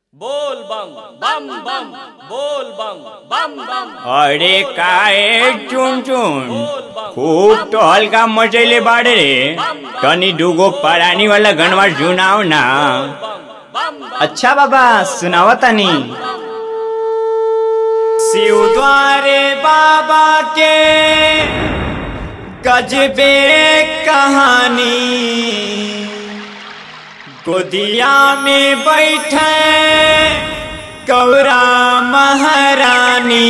बोल बम बम बम बोल बम बम बम। अरे काय चुन चुन खूब तो हल्का मचैले बाड़े रे। तनी दुगो परानी वाला गनवा सुनाओ ना। अच्छा बाबा सुनावा तनी। शिव द्वारे बाबा के गजबे कहानी, गोदिया में बैठे गौरा महारानी।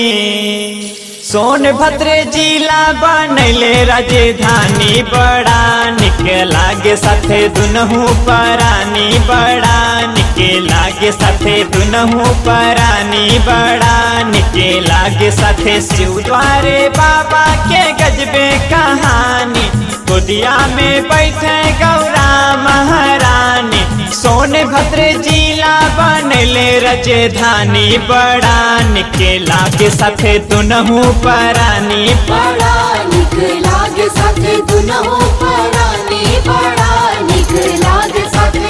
सोनभद्र जिला बनले राजधानी, बड़ा निक लागे साथे दुनहु परानी। बड़ा निक लागे साथे दुनहु परानी, बड़ा निक लागे साथे। शिव द्वारे बाबा के गजबे कहानी, गोदिया में बैठे गौरा महारानी। सोनभद्र जिला बनले राजधानी, बड़ा निक लागे साथे दुनहु परानी। बड़ा निक लागे साथे दुनहु परानी, बड़ा निक लागे साथे।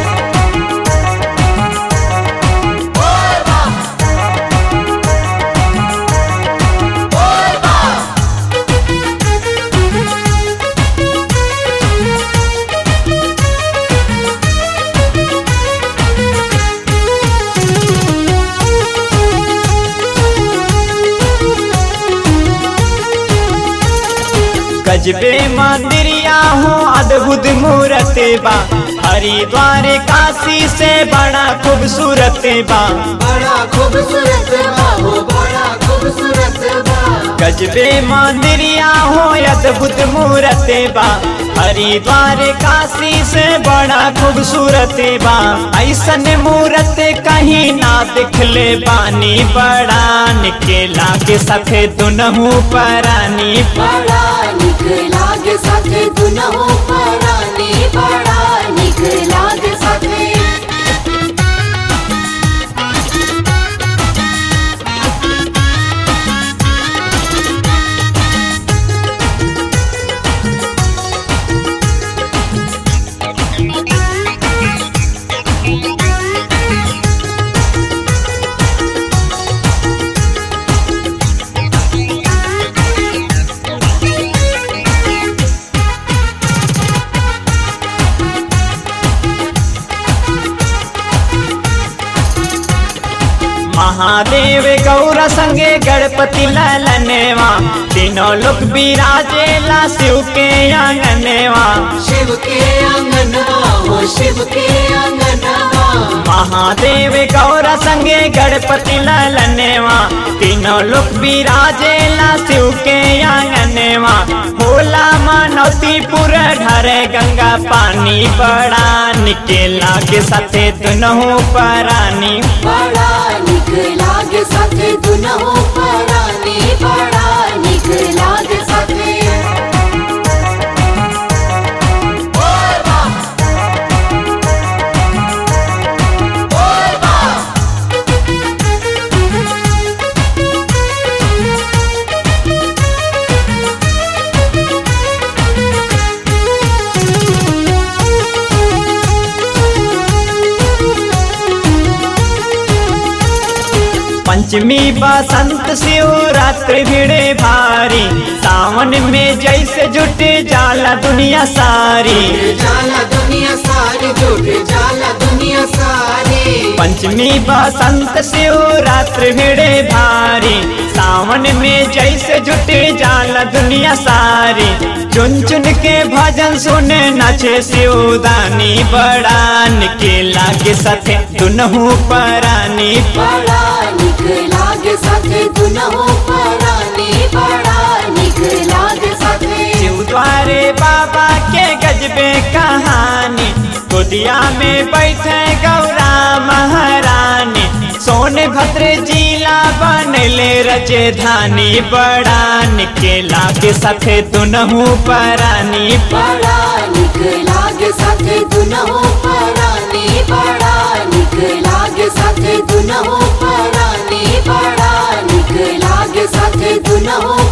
गजबे मंदिरिया हो अद्भुत मूरत बा, हरिद्वार काशी से बड़ा खूबसूरत बा। बड़ा खूबसूरत बा हो, बड़ा खूबसूरत बा। गजबे मंदिरिया हो अद्भुत मूरत बा, हरिद्वार काशी से बड़ा खूबसूरत बा। ऐसन मूरत कहीं ना दिखले बानी, बड़ा निक लागे साथे दुनहु परानी। बड़ा निक लागे साथे दुनहु परानी, बड़ा निक लागे साथे। महादेव गौरा संगे गणपति ललनेवा, तीनों लोग विराजेला शिव के आंगनेवा। शिव के आंगनवा हो, शिव के आंगनवा। महादेव गौरा संगे गणपति ललनेवा, तीनों लोग विराजेला शिव के आंगनेवा। होला मनौती पूरा ढारे गंगा पानी, बड़ा निक लागे साथे दुनहु परानी। बड़ा निक लागे साथे दुनहु परानी, बड़ा निक लागे साथे। पंचमी बसंत शिवरात्रि भिड़े भारी, सावन में जैसे जुटे जाला दुनिया सारी। जाला दुनिया सारी, जुटे जाला दुनिया सारी। पंचमी बसंत शिवरात्रि भिड़े भारी, सावन में जैसे जुटे जाला दुनिया सारी। चुन चुन के भजन सुने नाचे शिवदानी, बड़ा निक लागे साथे दुनहु परानी। बड़ा निक लागे साथे दुनहु परानी, बड़ा निक लागे साथे। शिव द्वारे बाबा के गजबे कहानी, गोदिया में बैठे गौरा महारानी। सोनभद्र जिला बनले राजधानी, बड़ा निक लागे साथे दुनहु परानी। बड़ा निक लागे साथे दुनहु परानी, बड़ा निक लागे साथे दुनहु परानी, बड़ा निक लागे साथे दुनहु